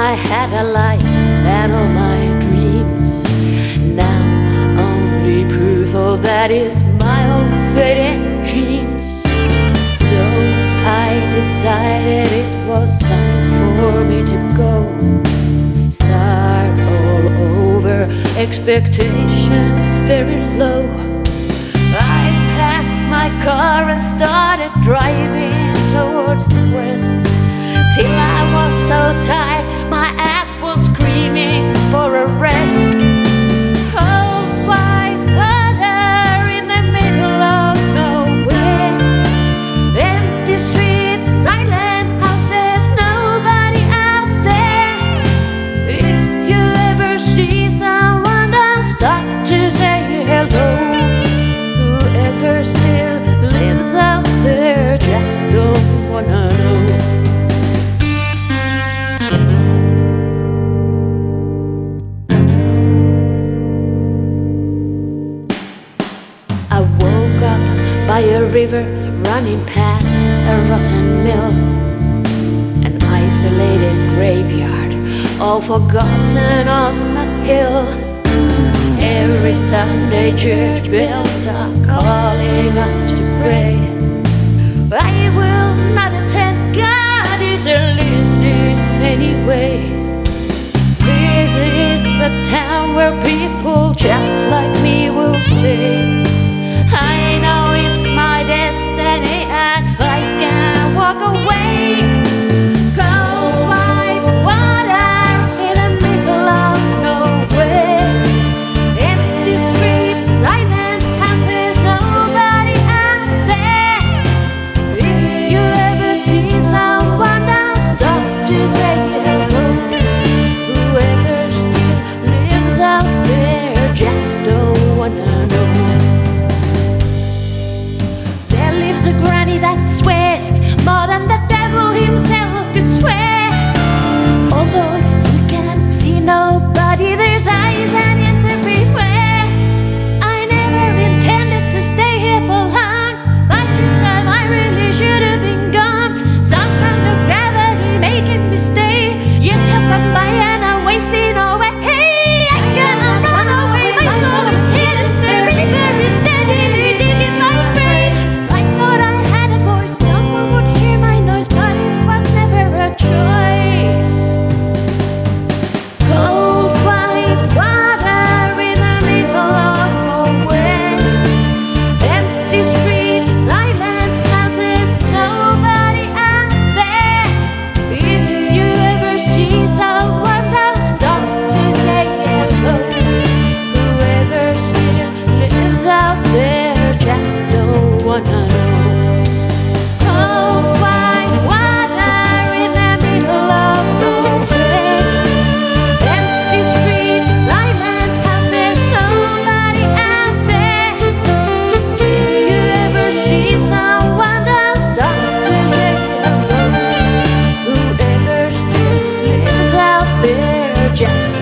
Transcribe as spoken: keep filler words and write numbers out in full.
I had a life and all my dreams. Now only proof of that is my own fate and genes. So I decided it was time for me to go, start all over, expectations very low. I packed my car and started driving towards the west, till I was so tired my ass was screaming for a rest. Cold white water in the middle of nowhere, empty streets, silent houses, nobody out there. If you ever see someone, don't stop to say hello. Whoever still lives out there, just don't wanna know. I woke up by a river running past a rotten mill, an isolated graveyard, all forgotten on the hill. Every Sunday church bells are calling us to pray. I will not attend, God isn't listening anyway. This is a town where people just like me will stay. I know it's my destiny and I can't walk away. Cold white water in the middle of nowhere, empty streets, silent houses, nobody out there. If you ever see someone, don't stop to say hello. Whoever still lives out there, just don't wanna know. A granny that swears more than the devil himself could swear. Although you can't see nobody, there's eyes and yes everywhere. I never intended to stay here for long. By this time I really should have been gone. Some kind of gravity making me stay. Years have come by and I'm wasting away. Hey, I cannot run away. My soul is here to stay. Very steadily digging my grave. I thought I had a voice, someone would hear my noise, but it was never a choice. Cold white water in the middle of nowhere, empty streets, silent houses, nobody out there. If you ever see someone, don't stop to say hello. Whoever still lives out there, just don't wanna know. Cold white water in the middle of nowhere, empty streets, silent houses, nobody out there. If you ever see someone, don't stop to say hello. Whoever still lives out there, just